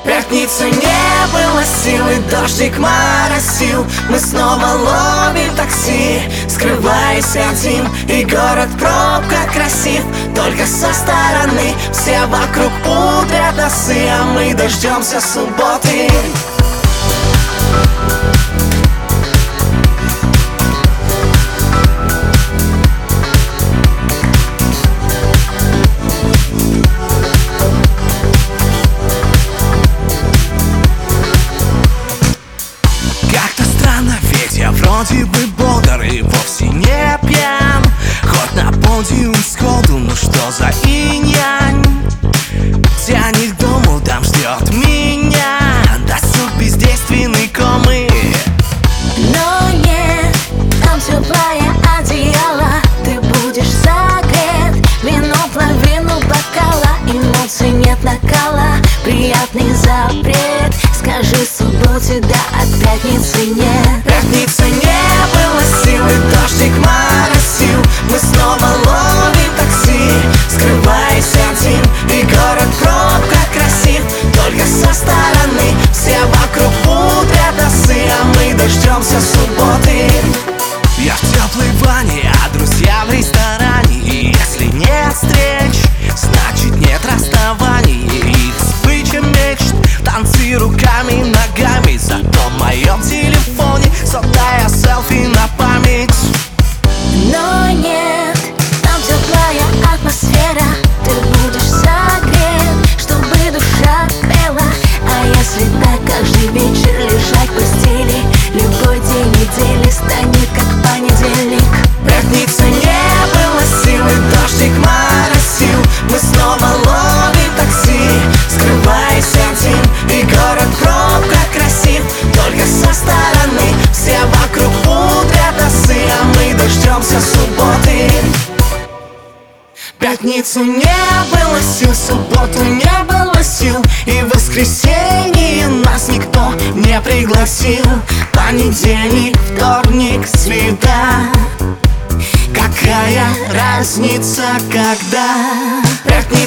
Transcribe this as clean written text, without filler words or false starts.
Пятница не было силы, дождик моросил. Мы снова ловим такси, скрываясь один. И город в пробках красив, только со стороны. Все вокруг пудрят носы, а мы дождемся субботы. Я вроде бы бодр и вовсе не пьян, хоть на подиум сходу, ну что за инь-янь. Тянет к дому, там ждет меня досуг бездейственной комы. Но нет, там теплое одеяло, ты будешь согрет. Вино половину бокала, эмоций нет накала. Приятный запрет, скажи субботе да, от пятницы нет. Пятница не было силы, дождик моросил. Мы снова ловим такси, скрываясь один. И город в пробках красив, только со стороны. Все вокруг пудрят носы, а мы дождемся субботы. Я в теплой ванне, а друзья в ресторане. И если нет встреч, значит нет расставаний. И вспыча мечт, танцы руками, ногами. Зато в моем телефоне сотая селфи на память. Но нет, там теплая атмосфера, ты будешь согрет, чтобы душа пела. А если так, каждый вечер лежать в постели, любой день недели станет как понедельник. Пятница не было силы, дождик моросил. Мы снова ловим такси, скрываясь один. И город в пробках красив, только со стороны. Все вокруг пудрят носы, а мы дождемся субботы. Пятницу не было сил, субботу не было сил. И в воскресенье нас никто не пригласил. Понедельник, вторник, среда, какая разница, когда? Пятница